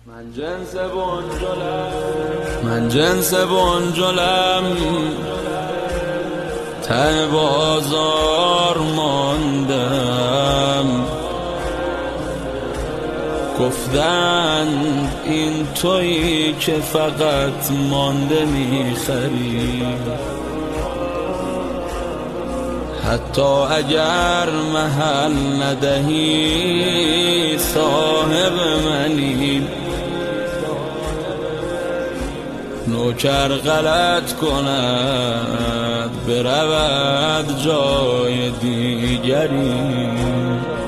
من جنس بنجلم ته بازار ماندم، گفتند این تویی که فقط مانده میخری، حتی اگر محل ندهی صاحب منی. نوکر غلط کند برود جای دیگری،